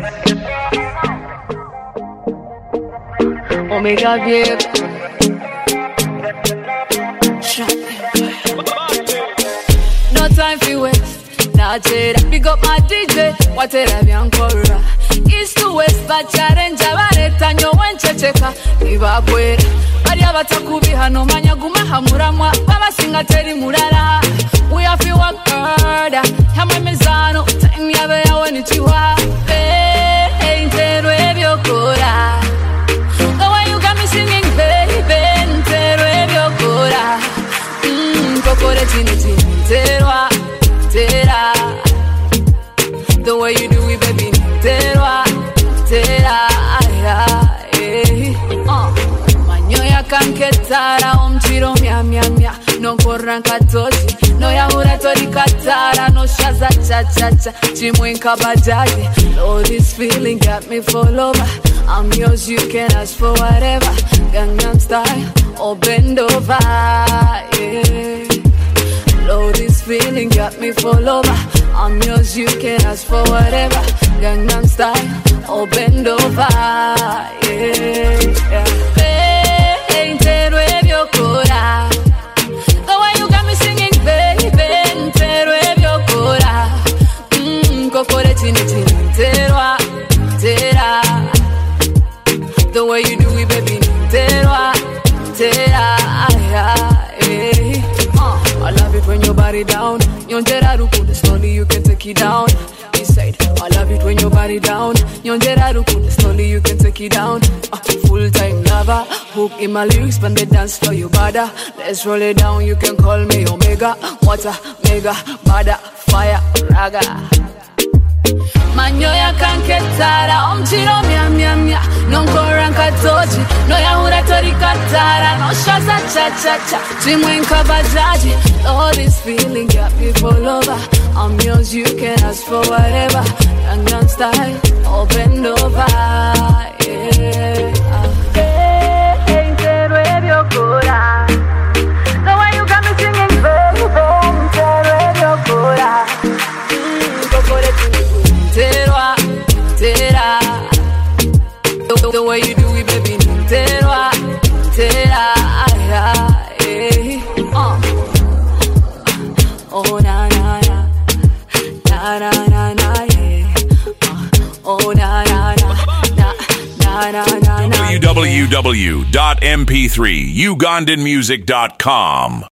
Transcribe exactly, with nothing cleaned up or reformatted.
Omega babe. No time for waste. Now Jada, pick up my D J. What a biancora. East to west, but challenge abareta nyo wenchecheka. Iba kwera. Bari abatakubi hano manyaguma hamuramwa. Baba singa teri murara. We have to work harder. Hama mezano. Time yabe ya wani chiwa. Hey, hey, ntero ebyo kora. The way you got me singing, baby. Ntero ebyo kora. Mmm, kokore chini chini. Terwa, tera. The way you do it, baby. Terwa, tera. Eh. Uh. Manyoya kanketara, omchiro mia mia mia. No koranka toji, no yahura tori katara, no shaza cha cha cha. Chimwenka bajaji. Oh, this feeling got me full over. I'm yours, you can ask for whatever. Gangnam style, or bend over. Yeah. Oh, this feeling got me full over. I'm yours, you can ask for whatever. Gangnam style, or bend over. Yeah, yeah. Hey, ntero ebyo kora. The way you got me singing, baby. Ntero ebyo kora. Mmm, kokore chini chini. Terwa, tera. The way you do it, baby. Terwa, tera. Yeah. I love it when your body down. Nyonjera rukundo, slowly you can take it down. He said, I love it when your body down. Nyonjera rukundo, slowly you can take it down. Uh, full time lover, hook in my lyrics, when they dance for you, bada. Let's roll it down, you can call me Omega. Water, mega, bada, fire, raga. Manyoya kanketara, omchiro mia mia mia. Non koranka toji, no yahura tori katara. No shaza cha cha cha, chimwenka bajaji. All this feeling got me full over. I'm yours, you can ask for whatever. Gangnam style, or bend over. Yeah. Hey, ntero ebyo kora. The way you got me singing, baby. Ntero ebyo kora. Mmm, kokore chini. Terwa, tera. The, the way you do it, baby. Terwa, tera. Eh. Uh. Oh na na na, na na na na yeah. Uh. Oh na na na, na na na na na. w w w dot m p three ugandan music dot com